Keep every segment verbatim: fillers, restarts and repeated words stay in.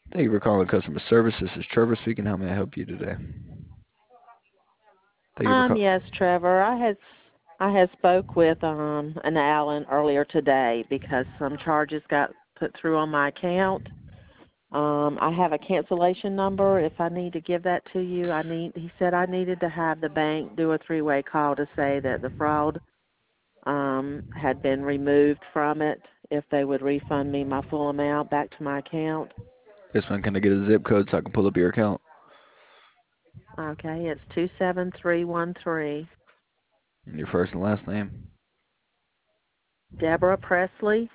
Thank you for calling customer service. This is Trevor speaking. How may I help you today? Thank you for Um, calling. yes, Trevor. I had I had spoke with um an Alan earlier today because some charges got put through on my account. Um, I have a cancellation number. If I need to give that to you, I need. He said I needed to have the bank do a three-way call to say that the fraud um had been removed from it. If they would refund me my full amount back to my account. Yes, man. Can I get a zip code so I can pull up your account? Okay, it's two seven three one three. And your first and last name. Deborah Presley.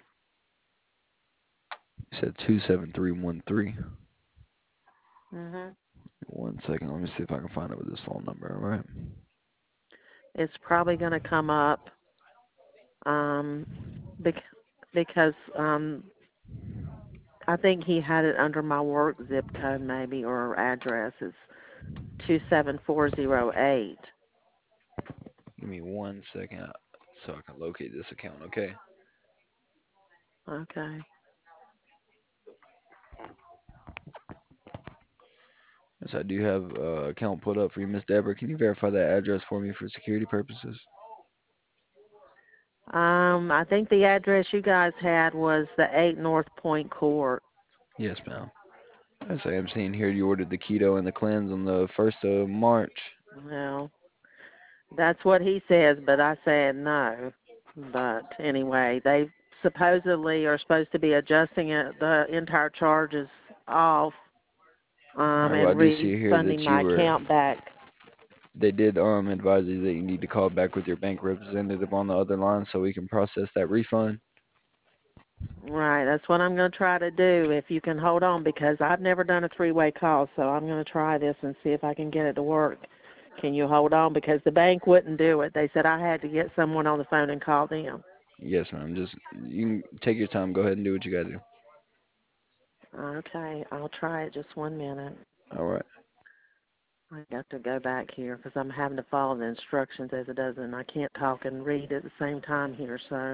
You said two seven three one three. Mhm. One second. Let me see if I can find it with this phone number. All right. It's probably going to come up um, bec- because um, I think he had it under my work zip code maybe or address. It's two seven four zero eight. Give me one second uh, so I can locate this account. Okay. Okay. Yes, I do have uh, account put up for you, Miss Deborah. Can you verify that address for me for security purposes? Um, I think the address you guys had was the eight North Point Court. Yes, ma'am. Yes, I am seeing here you ordered the keto and the cleanse on the first of March. Well, that's what he says, but I said no. But anyway, they supposedly are supposed to be adjusting it, the entire charges off All um, right. Well, I and do see here refunding that you my were. account back. They did um advise you that you need to call back with your bank representative on the other line so we can process that refund. Right, that's what I'm going to try to do. If you can hold on, because I've never done a three-way call, so I'm going to try this and see if I can get it to work. Can you hold on? Because the bank wouldn't do it. They said I had to get someone on the phone and call them. Yes, ma'am. Just you can take your time. Go ahead and do what you gotta do. Okay, I'll try it. Just one minute. All right. I got to go back here because I'm having to follow the instructions as it does, and I can't talk and read at the same time here. So,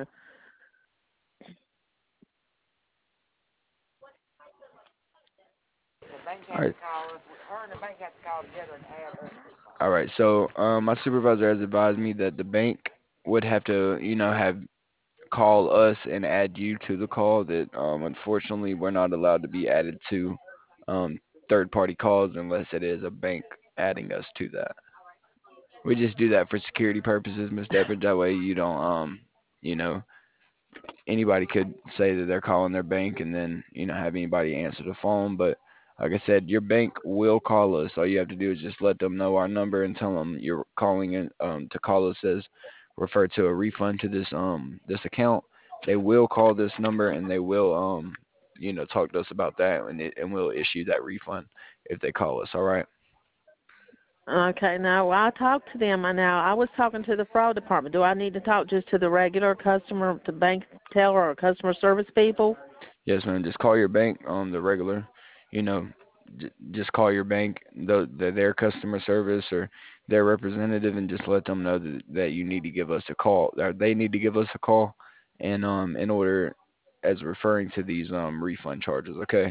the bank All had to right. call us. Her and the bank had to call together and add us. All right. So, um, my supervisor has advised me that the bank would have to, you know, have call us and add you to the call. That um, unfortunately, we're not allowed to be added to um third-party calls unless it is a bank adding us to that. We just do that for security purposes, Miss Deborah. That way, you don't, um, you know, anybody could say that they're calling their bank and then you know have anybody answer the phone. But like I said, your bank will call us. All you have to do is just let them know our number and tell them you're calling in um, to call us as refer to a refund to this um this account. They will call this number and they will um you know talk to us about that and it, and we'll issue that refund if they call us. All right. Okay, now well, I'll talk to them. I Now I was talking to the fraud department. Do I need to talk just to the regular customer, to bank teller or customer service people? Yes, man. Just call your bank on the regular. You know, j- just call your bank, the, the their customer service or their representative, and just let them know that, that you need to give us a call. That they need to give us a call, and um, in order as referring to these um refund charges. Okay.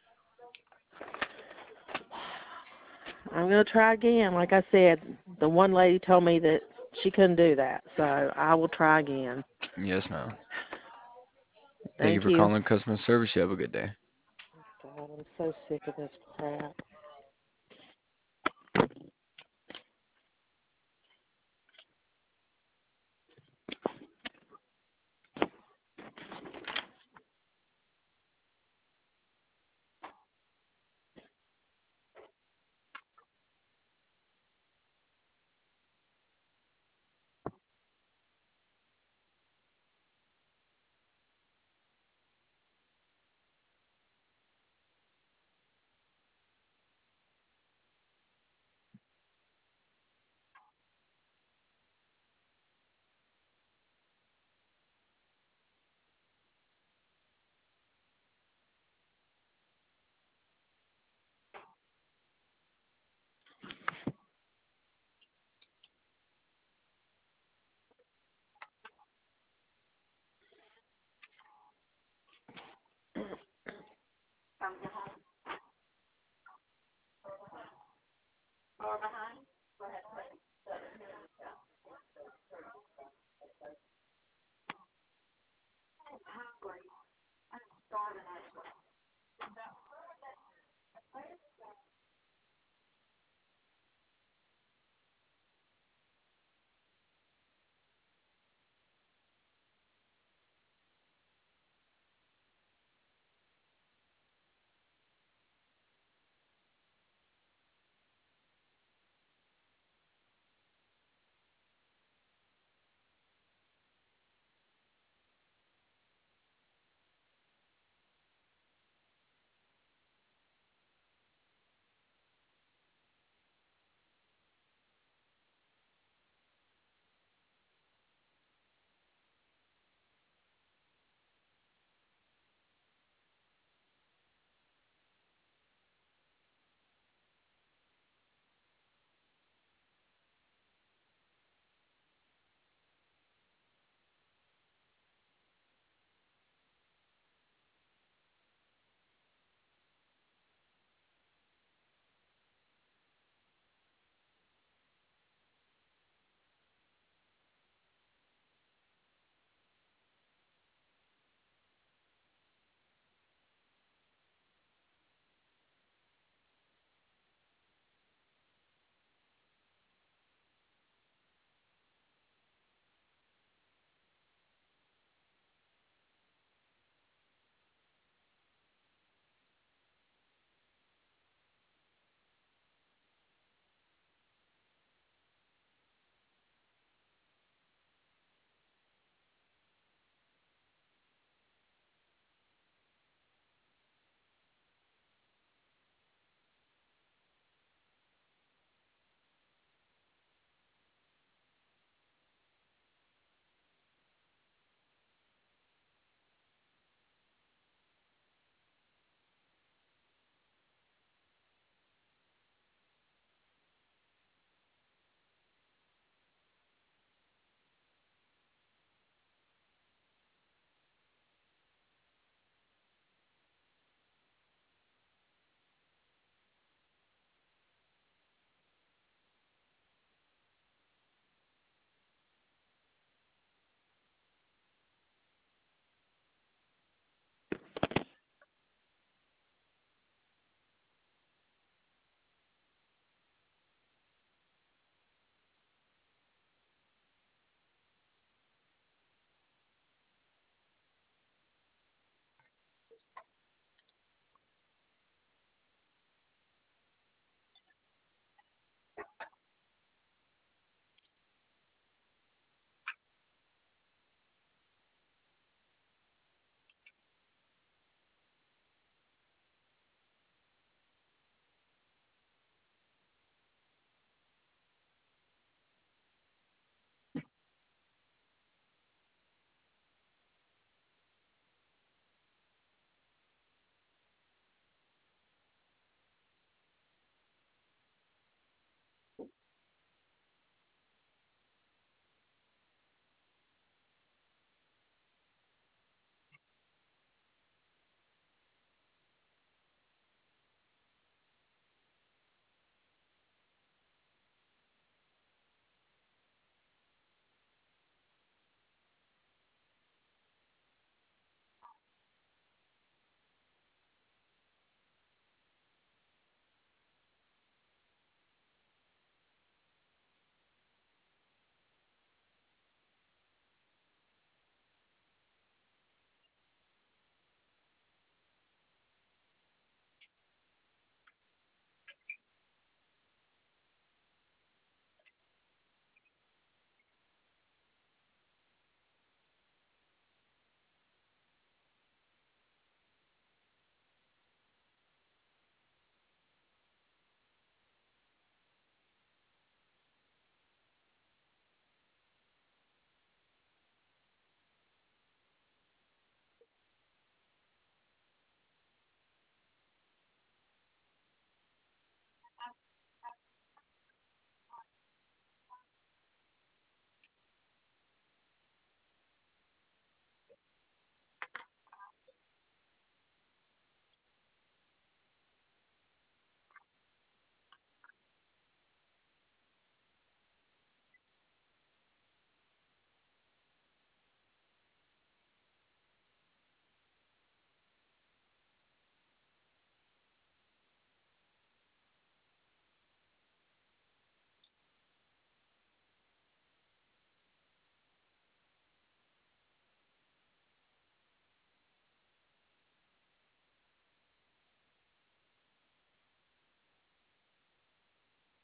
I'm gonna try again. Like I said, the one lady told me that she couldn't do that, so I will try again. Yes, ma'am. Thank you Thank for you. calling customer service. You have a good day. God, I'm so sick of this crap.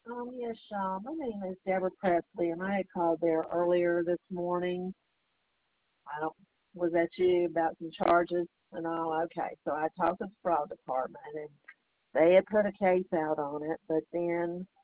Um, yes, Shaw. My name is Deborah Presley, and I had called there earlier this morning. I don't, was that you about some charges and all? Okay, so I talked to the fraud department, and they had put a case out on it, but then